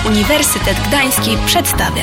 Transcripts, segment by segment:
Uniwersytet Gdański przedstawia.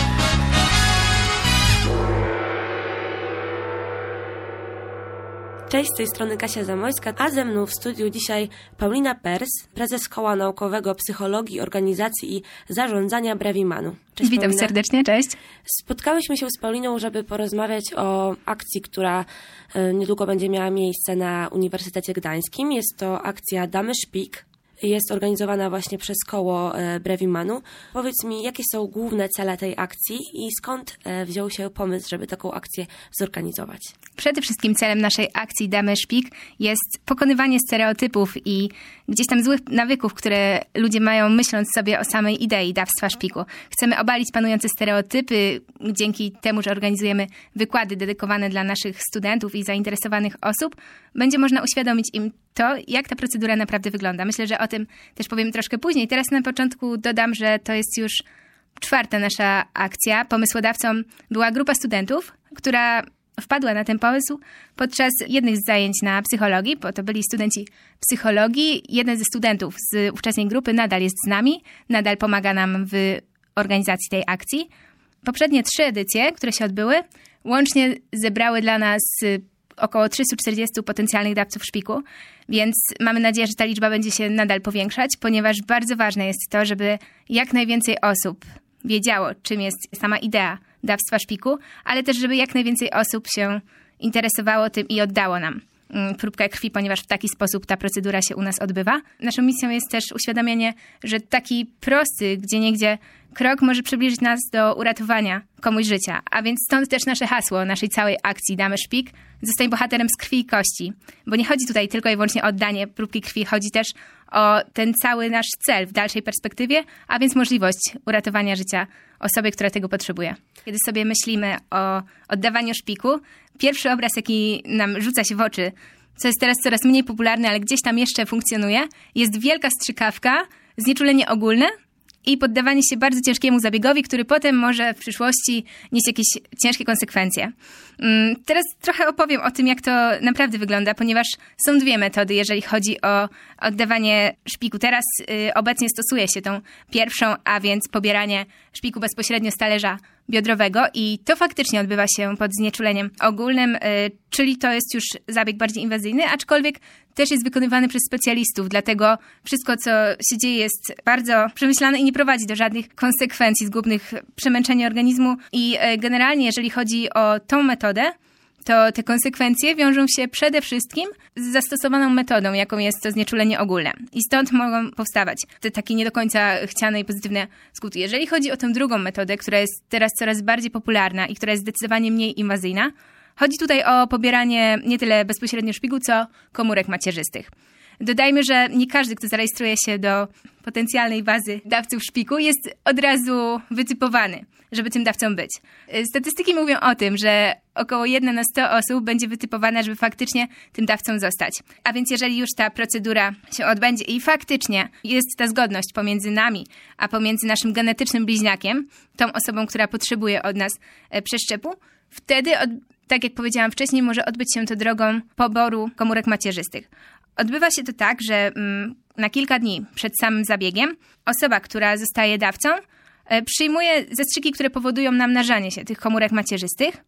Cześć, z tej strony Kasia Zamojska, a ze mną w studiu dzisiaj Paulina Pers, prezes Koła Naukowego Psychologii, Organizacji i Zarządzania Brevimanu. Cześć, witam Paulina. serdecznie, cześć. Spotkałyśmy się z Pauliną, żeby porozmawiać o akcji, która niedługo będzie miała miejsce na Uniwersytecie Gdańskim. Jest to akcja Damy Szpik. Jest organizowana właśnie przez koło Brevimanu. Powiedz mi, jakie są główne cele tej akcji i skąd wziął się pomysł, żeby taką akcję zorganizować? Przede wszystkim celem naszej akcji Damy Szpik jest pokonywanie stereotypów i gdzieś tam złych nawyków, które ludzie mają, myśląc sobie o samej idei dawstwa szpiku. Chcemy obalić panujące stereotypy dzięki temu, że organizujemy wykłady dedykowane dla naszych studentów i zainteresowanych osób. Będzie można uświadomić im to, jak ta procedura naprawdę wygląda. Myślę, że o tym też powiem troszkę później. Teraz na początku dodam, że to jest już 4. nasza akcja. Pomysłodawcą była grupa studentów, która wpadła na ten pomysł podczas jednych z zajęć na psychologii, bo to byli studenci psychologii. Jeden ze studentów z ówczesnej grupy nadal jest z nami, nadal pomaga nam w organizacji tej akcji. Poprzednie 3 edycje, które się odbyły, łącznie zebrały dla nas około 340 potencjalnych dawców szpiku, więc mamy nadzieję, że ta liczba będzie się nadal powiększać, ponieważ bardzo ważne jest to, żeby jak najwięcej osób wiedziało, czym jest sama idea dawstwa szpiku, ale też, żeby jak najwięcej osób się interesowało tym i oddało nam próbkę krwi, ponieważ w taki sposób ta procedura się u nas odbywa. Naszą misją jest też uświadomienie, że taki prosty, gdzieniegdzie krok może przybliżyć nas do uratowania komuś życia. A więc stąd też nasze hasło naszej całej akcji Damy Szpik: zostań bohaterem z krwi i kości. Bo nie chodzi tutaj tylko i wyłącznie o oddanie próbki krwi, chodzi też o ten cały nasz cel w dalszej perspektywie, a więc możliwość uratowania życia osoby, która tego potrzebuje. Kiedy sobie myślimy o oddawaniu szpiku, pierwszy obraz, jaki nam rzuca się w oczy, co jest teraz coraz mniej popularne, ale gdzieś tam jeszcze funkcjonuje, jest wielka strzykawka, znieczulenie ogólne i poddawanie się bardzo ciężkiemu zabiegowi, który potem może w przyszłości nieść jakieś ciężkie konsekwencje. Teraz trochę opowiem o tym, jak to naprawdę wygląda, ponieważ są 2 metody, jeżeli chodzi o oddawanie szpiku. Teraz obecnie stosuje się tą pierwszą, a więc pobieranie szpiku bezpośrednio z talerza biodrowego i to faktycznie odbywa się pod znieczuleniem ogólnym, czyli to jest już zabieg bardziej inwazyjny, aczkolwiek też jest wykonywany przez specjalistów, dlatego wszystko, co się dzieje, jest bardzo przemyślane i nie prowadzi do żadnych konsekwencji zgubnych przemęczenia organizmu i generalnie, jeżeli chodzi o tą metodę, to te konsekwencje wiążą się przede wszystkim z zastosowaną metodą, jaką jest to znieczulenie ogólne. I stąd mogą powstawać te takie nie do końca chciane i pozytywne skutki. Jeżeli chodzi o tę drugą metodę, która jest teraz coraz bardziej popularna i która jest zdecydowanie mniej inwazyjna, chodzi tutaj o pobieranie nie tyle bezpośrednio szpiku, co komórek macierzystych. Dodajmy, że nie każdy, kto zarejestruje się do potencjalnej bazy dawców szpiku, jest od razu wytypowany, żeby tym dawcą być. Statystyki mówią o tym, że około 1 na 100 osób będzie wytypowana, żeby faktycznie tym dawcą zostać. A więc jeżeli już ta procedura się odbędzie i faktycznie jest ta zgodność pomiędzy nami, a pomiędzy naszym genetycznym bliźniakiem, tą osobą, która potrzebuje od nas przeszczepu, wtedy, tak jak powiedziałam wcześniej, może odbyć się to drogą poboru komórek macierzystych. Odbywa się to tak, że na kilka dni przed samym zabiegiem osoba, która zostaje dawcą, przyjmuje zastrzyki, które powodują namnażanie się tych komórek macierzystych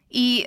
i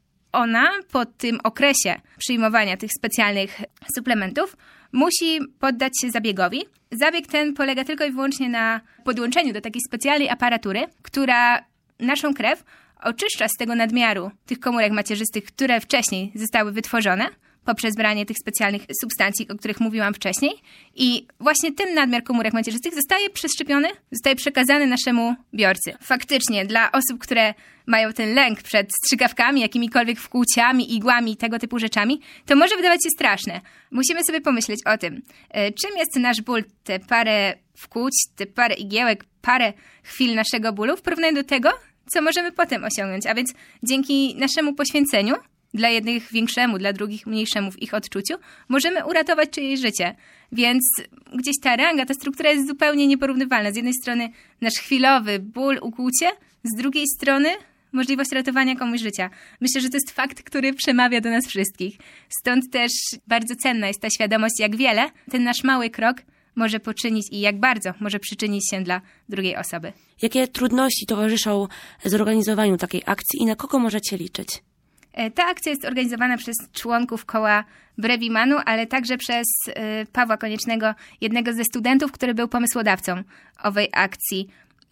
ona po tym okresie przyjmowania tych specjalnych suplementów musi poddać się zabiegowi. Zabieg ten polega tylko i wyłącznie na podłączeniu do takiej specjalnej aparatury, która naszą krew oczyszcza z tego nadmiaru tych komórek macierzystych, które wcześniej zostały wytworzone poprzez branie tych specjalnych substancji, o których mówiłam wcześniej. I właśnie ten nadmiar komórek macierzystych zostaje przeszczepiony, zostaje przekazany naszemu biorcy. Faktycznie dla osób, które mają ten lęk przed strzykawkami, jakimikolwiek wkłuciami, igłami, tego typu rzeczami, to może wydawać się straszne. Musimy sobie pomyśleć o tym, czym jest nasz ból, te parę wkłuć, te parę igiełek, parę chwil naszego bólu w porównaniu do tego, co możemy potem osiągnąć. A więc dzięki naszemu poświęceniu, dla jednych większemu, dla drugich mniejszemu w ich odczuciu, możemy uratować czyjeś życie. Więc gdzieś ta ranga, ta struktura jest zupełnie nieporównywalna. Z jednej strony nasz chwilowy ból, ukłucie, z drugiej strony możliwość ratowania komuś życia. Myślę, że to jest fakt, który przemawia do nas wszystkich. Stąd też bardzo cenna jest ta świadomość, jak wiele ten nasz mały krok może poczynić i jak bardzo może przyczynić się dla drugiej osoby. Jakie trudności towarzyszą zorganizowaniu takiej akcji i na kogo możecie liczyć? Ta akcja jest organizowana przez członków koła Brevimanu, ale także przez Pawła Koniecznego, jednego ze studentów, który był pomysłodawcą owej akcji.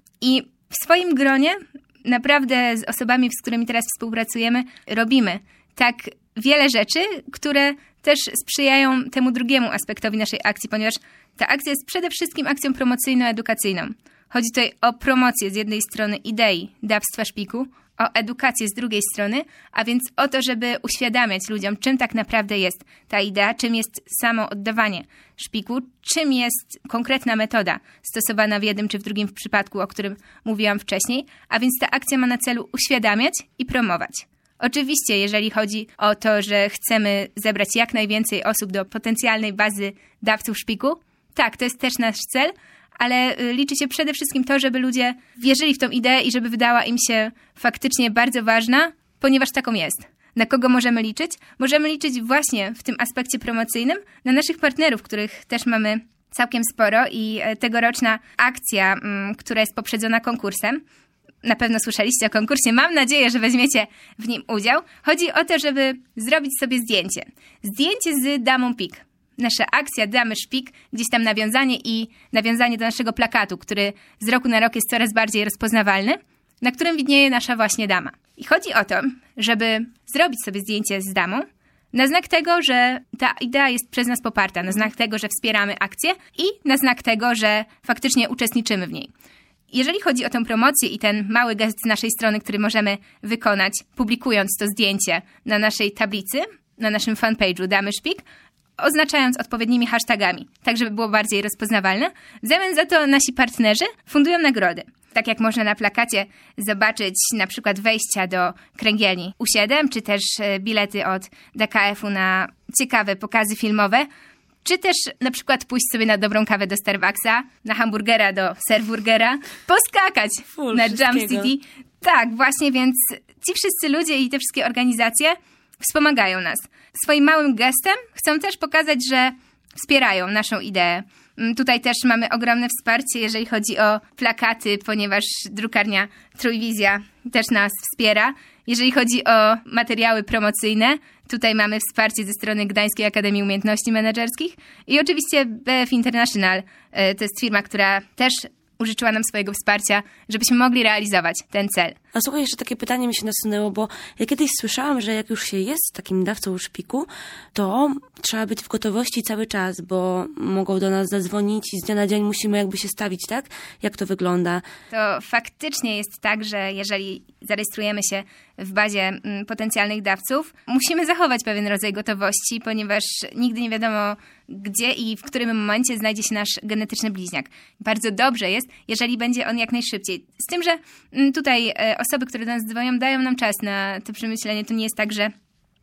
I w swoim gronie, naprawdę z osobami, z którymi teraz współpracujemy, robimy tak wiele rzeczy, które też sprzyjają temu drugiemu aspektowi naszej akcji, ponieważ ta akcja jest przede wszystkim akcją promocyjno-edukacyjną. Chodzi tutaj o promocję z jednej strony idei dawstwa szpiku, o edukację z drugiej strony, a więc o to, żeby uświadamiać ludziom, czym tak naprawdę jest ta idea, czym jest samo oddawanie szpiku, czym jest konkretna metoda stosowana w jednym czy w drugim przypadku, o którym mówiłam wcześniej, a więc ta akcja ma na celu uświadamiać i promować. Oczywiście, jeżeli chodzi o to, że chcemy zebrać jak najwięcej osób do potencjalnej bazy dawców szpiku, tak, to jest też nasz cel, ale liczy się przede wszystkim to, żeby ludzie wierzyli w tą ideę i żeby wydała im się faktycznie bardzo ważna, ponieważ taką jest. Na kogo możemy liczyć? Możemy liczyć właśnie w tym aspekcie promocyjnym na naszych partnerów, których też mamy całkiem sporo i tegoroczna akcja, która jest poprzedzona konkursem, na pewno słyszeliście o konkursie, mam nadzieję, że weźmiecie w nim udział. Chodzi o to, żeby zrobić sobie zdjęcie. Zdjęcie z damą PIK. Nasza akcja Damy Szpik, gdzieś tam nawiązanie do naszego plakatu, który z roku na rok jest coraz bardziej rozpoznawalny, na którym widnieje nasza właśnie dama. I chodzi o to, żeby zrobić sobie zdjęcie z damą, na znak tego, że ta idea jest przez nas poparta, na znak tego, że wspieramy akcję i na znak tego, że faktycznie uczestniczymy w niej. Jeżeli chodzi o tę promocję i ten mały gest z naszej strony, który możemy wykonać, publikując to zdjęcie na naszej tablicy, na naszym fanpage'u Damy Szpik, oznaczając odpowiednimi hashtagami, tak żeby było bardziej rozpoznawalne. W zamian za to nasi partnerzy fundują nagrody. Tak jak można na plakacie zobaczyć na przykład wejścia do kręgielni U7, czy też bilety od DKF-u na ciekawe pokazy filmowe, czy też na przykład pójść sobie na dobrą kawę do Starbucksa, na hamburgera do Serburgera, poskakać na Jump City. Tak, właśnie, więc ci wszyscy ludzie i te wszystkie organizacje wspomagają nas. Swoim małym gestem chcą też pokazać, że wspierają naszą ideę. Tutaj też mamy ogromne wsparcie, jeżeli chodzi o plakaty, ponieważ drukarnia Trójwizja też nas wspiera. Jeżeli chodzi o materiały promocyjne, tutaj mamy wsparcie ze strony Gdańskiej Akademii Umiejętności Menedżerskich i oczywiście BF International, to jest firma, która też użyczyła nam swojego wsparcia, żebyśmy mogli realizować ten cel. A słuchaj, jeszcze takie pytanie mi się nasunęło, bo ja kiedyś słyszałam, że jak już się jest takim dawcą szpiku, to trzeba być w gotowości cały czas, bo mogą do nas zadzwonić i z dnia na dzień musimy jakby się stawić, tak? Jak to wygląda? To faktycznie jest tak, że jeżeli zarejestrujemy się w bazie potencjalnych dawców, musimy zachować pewien rodzaj gotowości, ponieważ nigdy nie wiadomo, gdzie i w którym momencie znajdzie się nasz genetyczny bliźniak. Bardzo dobrze jest, jeżeli będzie on jak najszybciej. Z tym, że tutaj osoby, które do nas dzwonią, dają nam czas na to przemyślenie. To nie jest tak, że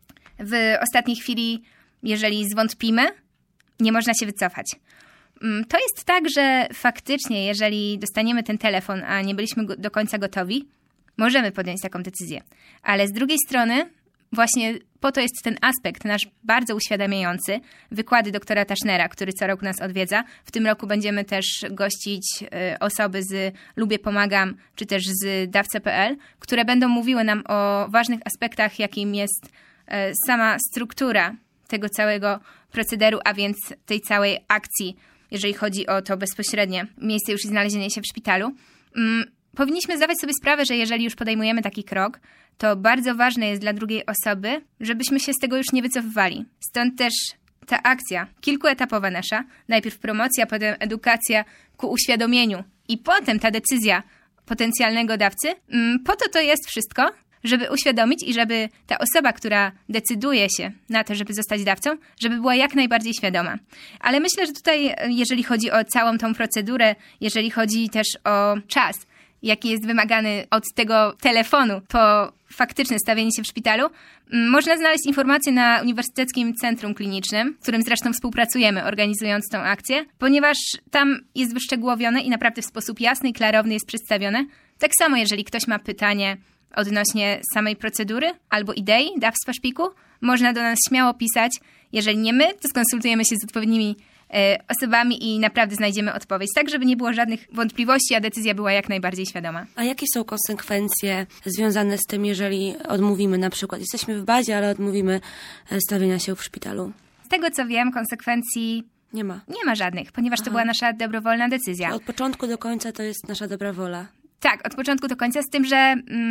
w ostatniej chwili, jeżeli zwątpimy, nie można się wycofać. To jest tak, że faktycznie, jeżeli dostaniemy ten telefon, a nie byliśmy do końca gotowi, możemy podjąć taką decyzję. Ale z drugiej strony, właśnie po to jest ten aspekt nasz bardzo uświadamiający, wykłady doktora Tasznera, który co roku nas odwiedza. W tym roku będziemy też gościć osoby z Lubię Pomagam, czy też z Dawca.pl, które będą mówiły nam o ważnych aspektach, jakim jest sama struktura tego całego procederu, a więc tej całej akcji, jeżeli chodzi o to bezpośrednie miejsce już i znalezienie się w szpitalu. Powinniśmy zdawać sobie sprawę, że jeżeli już podejmujemy taki krok, to bardzo ważne jest dla drugiej osoby, żebyśmy się z tego już nie wycofywali. Stąd też ta akcja kilkuetapowa nasza, najpierw promocja, potem edukacja ku uświadomieniu i potem ta decyzja potencjalnego dawcy. Po to jest wszystko, żeby uświadomić i żeby ta osoba, która decyduje się na to, żeby zostać dawcą, żeby była jak najbardziej świadoma. Ale myślę, że tutaj, jeżeli chodzi o całą tą procedurę, jeżeli chodzi też o czas, jaki jest wymagany od tego telefonu po faktyczne stawienie się w szpitalu, można znaleźć informacje na Uniwersyteckim Centrum Klinicznym, z którym zresztą współpracujemy, organizując tą akcję, ponieważ tam jest wyszczegółowione i naprawdę w sposób jasny i klarowny jest przedstawione. Tak samo, jeżeli ktoś ma pytanie odnośnie samej procedury albo idei dawstwa szpiku, można do nas śmiało pisać. Jeżeli nie my, to skonsultujemy się z odpowiednimi osobami i naprawdę znajdziemy odpowiedź, tak żeby nie było żadnych wątpliwości, a decyzja była jak najbardziej świadoma. A jakie są konsekwencje związane z tym, jeżeli odmówimy na przykład, jesteśmy w bazie, ale odmówimy stawienia się w szpitalu? Z tego co wiem, konsekwencji Nie ma żadnych, ponieważ to była nasza dobrowolna decyzja. Od początku do końca to jest nasza dobra wola. Tak, od początku do końca, z tym, że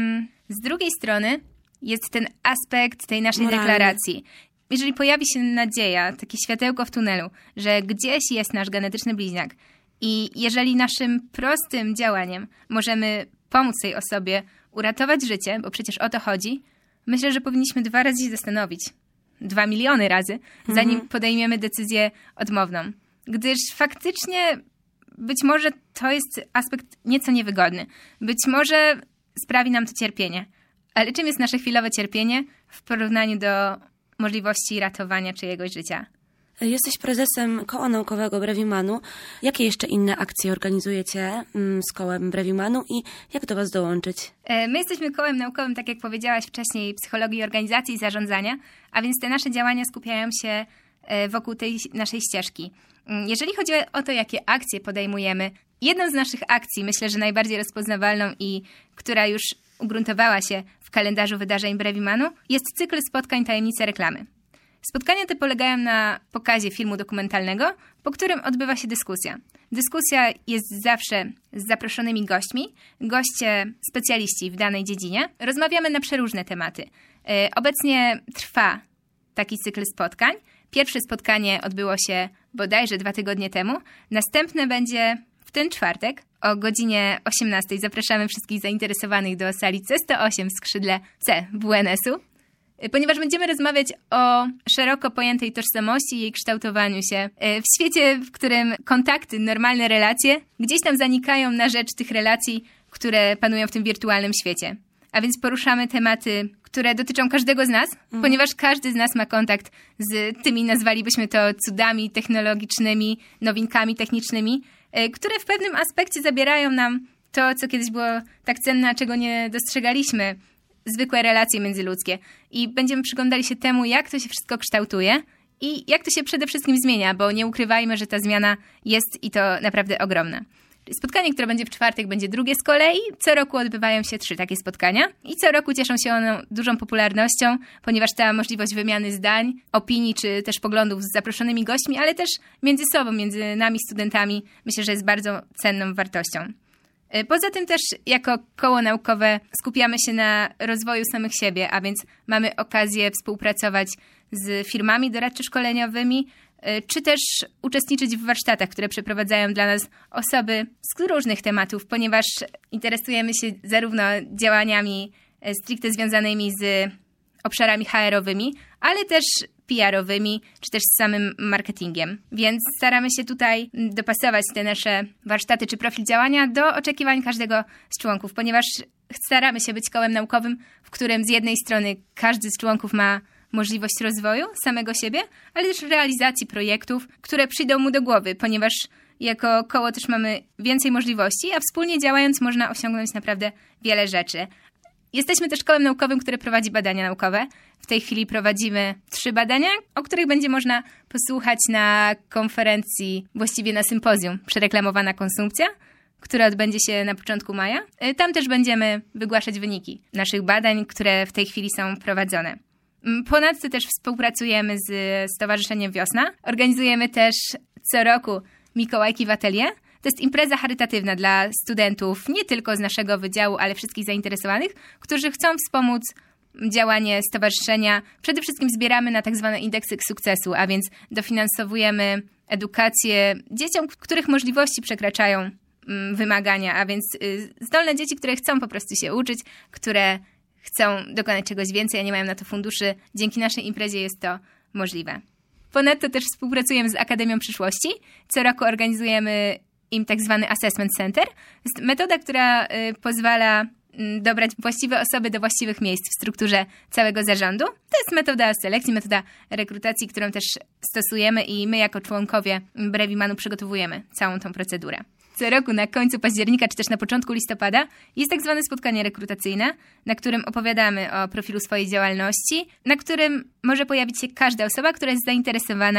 z drugiej strony jest ten aspekt tej naszej moralny deklaracji. Jeżeli pojawi się nadzieja, takie światełko w tunelu, że gdzieś jest nasz genetyczny bliźniak i jeżeli naszym prostym działaniem możemy pomóc tej osobie uratować życie, bo przecież o to chodzi, myślę, że powinniśmy 2 razy się zastanowić, 2 miliony razy, zanim podejmiemy decyzję odmowną. Gdyż faktycznie być może to jest aspekt nieco niewygodny. Być może sprawi nam to cierpienie. Ale czym jest nasze chwilowe cierpienie w porównaniu do możliwości ratowania czyjegoś życia? Jesteś prezesem Koła Naukowego Brevimanu. Jakie jeszcze inne akcje organizujecie z Kołem Brevimanu i jak do Was dołączyć? My jesteśmy kołem naukowym, tak jak powiedziałaś wcześniej, psychologii organizacji i zarządzania, a więc te nasze działania skupiają się wokół tej naszej ścieżki. Jeżeli chodzi o to, jakie akcje podejmujemy, jedną z naszych akcji, myślę, że najbardziej rozpoznawalną i która już ugruntowała się w kalendarzu wydarzeń Brevimanu, jest cykl spotkań Tajemnice Reklamy. Spotkania te polegają na pokazie filmu dokumentalnego, po którym odbywa się dyskusja. Dyskusja jest zawsze z zaproszonymi gośćmi, goście specjaliści w danej dziedzinie. Rozmawiamy na przeróżne tematy. Obecnie trwa taki cykl spotkań. Pierwsze spotkanie odbyło się bodajże 2 tygodnie temu. Następne będzie w ten czwartek o godzinie 18:00. Zapraszamy wszystkich zainteresowanych do sali C108 w skrzydle C WNS-u. Ponieważ będziemy rozmawiać o szeroko pojętej tożsamości i jej kształtowaniu się w świecie, w którym kontakty, normalne relacje gdzieś tam zanikają na rzecz tych relacji, które panują w tym wirtualnym świecie. A więc poruszamy tematy, które dotyczą każdego z nas, ponieważ każdy z nas ma kontakt z tymi, nazwalibyśmy to cudami technologicznymi, nowinkami technicznymi, które w pewnym aspekcie zabierają nam to, co kiedyś było tak cenne, a czego nie dostrzegaliśmy, zwykłe relacje międzyludzkie. I będziemy przyglądali się temu, jak to się wszystko kształtuje i jak to się przede wszystkim zmienia, bo nie ukrywajmy, że ta zmiana jest i to naprawdę ogromna. Spotkanie, które będzie w czwartek, będzie drugie z kolei. Co roku odbywają się 3 takie spotkania i co roku cieszą się one dużą popularnością, ponieważ ta możliwość wymiany zdań, opinii czy też poglądów z zaproszonymi gośćmi, ale też między sobą, między nami studentami, myślę, że jest bardzo cenną wartością. Poza tym też jako koło naukowe skupiamy się na rozwoju samych siebie, a więc mamy okazję współpracować z firmami doradczo-szkoleniowymi, czy też uczestniczyć w warsztatach, które przeprowadzają dla nas osoby z różnych tematów, ponieważ interesujemy się zarówno działaniami stricte związanymi z obszarami HR-owymi, ale też PR-owymi, czy też z samym marketingiem. Więc staramy się tutaj dopasować te nasze warsztaty czy profil działania do oczekiwań każdego z członków, ponieważ staramy się być kołem naukowym, w którym z jednej strony każdy z członków ma możliwość rozwoju samego siebie, ale też realizacji projektów, które przyjdą mu do głowy, ponieważ jako koło też mamy więcej możliwości, a wspólnie działając można osiągnąć naprawdę wiele rzeczy. Jesteśmy też kołem naukowym, które prowadzi badania naukowe. W tej chwili prowadzimy 3 badania, o których będzie można posłuchać na konferencji, właściwie na sympozjum Przereklamowana konsumpcja, które odbędzie się na początku maja. Tam też będziemy wygłaszać wyniki naszych badań, które w tej chwili są prowadzone. Ponadto też współpracujemy z Stowarzyszeniem Wiosna. Organizujemy też co roku Mikołajki w Atelier. To jest impreza charytatywna dla studentów nie tylko z naszego wydziału, ale wszystkich zainteresowanych, którzy chcą wspomóc działanie stowarzyszenia. Przede wszystkim zbieramy na tak zwane indeksy sukcesu, a więc dofinansowujemy edukację dzieciom, których możliwości przekraczają wymagania, a więc zdolne dzieci, które chcą po prostu się uczyć, które chcą dokonać czegoś więcej, a nie mają na to funduszy. Dzięki naszej imprezie jest to możliwe. Ponadto też współpracujemy z Akademią Przyszłości. Co roku organizujemy im tak zwany Assessment Center. To jest metoda, która pozwala dobrać właściwe osoby do właściwych miejsc w strukturze całego zarządu. To jest metoda selekcji, metoda rekrutacji, którą też stosujemy i my jako członkowie Brevimanu przygotowujemy całą tą procedurę. Co roku na końcu października czy też na początku listopada jest tak zwane spotkanie rekrutacyjne, na którym opowiadamy o profilu swojej działalności, na którym może pojawić się każda osoba, która jest zainteresowana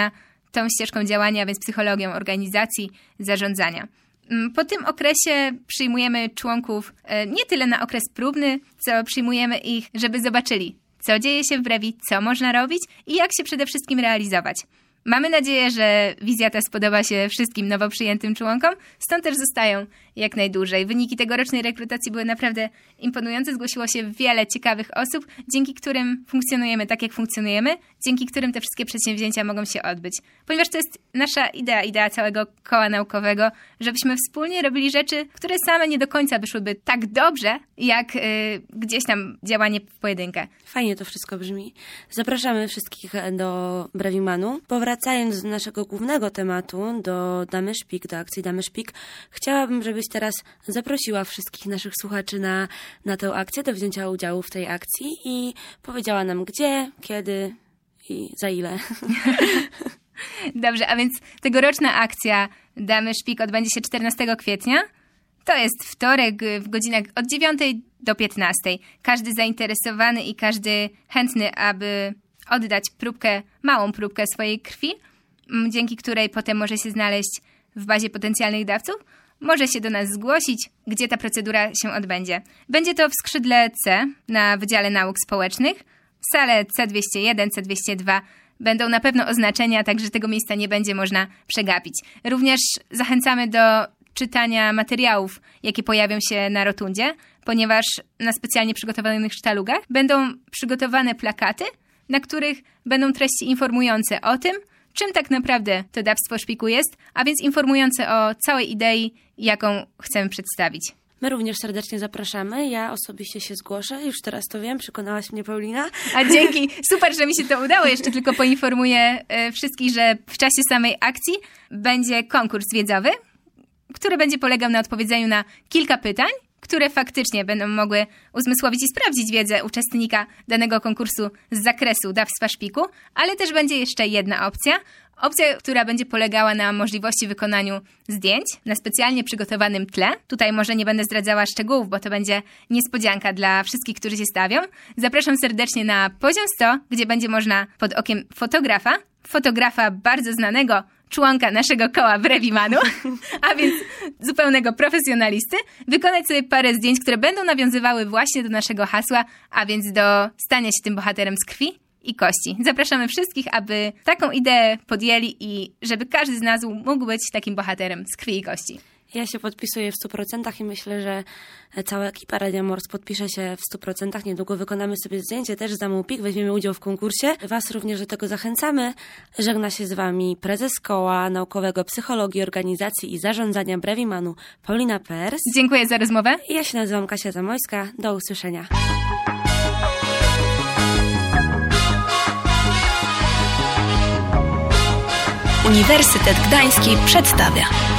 tą ścieżką działania, więc psychologią organizacji, zarządzania. Po tym okresie przyjmujemy członków nie tyle na okres próbny, co przyjmujemy ich, żeby zobaczyli, co dzieje się w Brevi, co można robić i jak się przede wszystkim realizować. Mamy nadzieję, że wizja ta spodoba się wszystkim nowo przyjętym członkom, stąd też zostają jak najdłużej. Wyniki tegorocznej rekrutacji były naprawdę imponujące. Zgłosiło się wiele ciekawych osób, dzięki którym funkcjonujemy tak, jak funkcjonujemy, dzięki którym te wszystkie przedsięwzięcia mogą się odbyć. Ponieważ to jest nasza idea całego koła naukowego, żebyśmy wspólnie robili rzeczy, które same nie do końca wyszłyby tak dobrze, jak gdzieś tam działanie w pojedynkę. Fajnie to wszystko brzmi. Zapraszamy wszystkich do Brevimanu. Powracając do naszego głównego tematu, do Damy Szpik, do akcji Damy Szpik, chciałabym, żebyś teraz zaprosiła wszystkich naszych słuchaczy na tę akcję, do wzięcia udziału w tej akcji i powiedziała nam gdzie, kiedy i za ile. Dobrze, a więc tegoroczna akcja Damy Szpik odbędzie się 14 kwietnia. To jest wtorek w godzinach od 9 do 15. Każdy zainteresowany i każdy chętny, aby oddać małą próbkę swojej krwi, dzięki której potem może się znaleźć w bazie potencjalnych dawców, może się do nas zgłosić, gdzie ta procedura się odbędzie. Będzie to w skrzydle C na Wydziale Nauk Społecznych. W sale C201, C202 będą na pewno oznaczenia, także tego miejsca nie będzie można przegapić. Również zachęcamy do czytania materiałów, jakie pojawią się na rotundzie, ponieważ na specjalnie przygotowanych sztalugach będą przygotowane plakaty, na których będą treści informujące o tym, czym tak naprawdę to dawstwo szpiku jest, a więc informujące o całej idei, jaką chcemy przedstawić. My również serdecznie zapraszamy. Ja osobiście się zgłoszę. Już teraz to wiem. Przekonałaś mnie, Paulina. A dzięki. Super, że mi się to udało. Jeszcze tylko poinformuję wszystkich, że w czasie samej akcji będzie konkurs wiedzowy, który będzie polegał na odpowiedzeniu na kilka pytań, które faktycznie będą mogły uzmysłowić i sprawdzić wiedzę uczestnika danego konkursu z zakresu dawstwa szpiku, ale też będzie jeszcze jedna opcja, która będzie polegała na możliwości wykonania zdjęć na specjalnie przygotowanym tle. Tutaj może nie będę zdradzała szczegółów, bo to będzie niespodzianka dla wszystkich, którzy się stawią. Zapraszam serdecznie na poziom 100, gdzie będzie można pod okiem fotografa bardzo znanego członka naszego koła Brevimanu, a więc zupełnego profesjonalisty, wykonać sobie parę zdjęć, które będą nawiązywały właśnie do naszego hasła, a więc do stania się tym bohaterem z krwi i kości. Zapraszamy wszystkich, aby taką ideę podjęli i żeby każdy z nas mógł być takim bohaterem z krwi i kości. Ja się podpisuję w 100% i myślę, że cała ekipa Radia Mors podpisze się w 100%. Niedługo wykonamy sobie zdjęcie też z Damą Pik, weźmiemy udział w konkursie. Was również do tego zachęcamy. Żegna się z Wami prezes Koła Naukowego Psychologii, Organizacji i Zarządzania Brevimanu Paulina Pers. Dziękuję za rozmowę. Ja się nazywam Kasia Zamojska. Do usłyszenia. Uniwersytet Gdański przedstawia.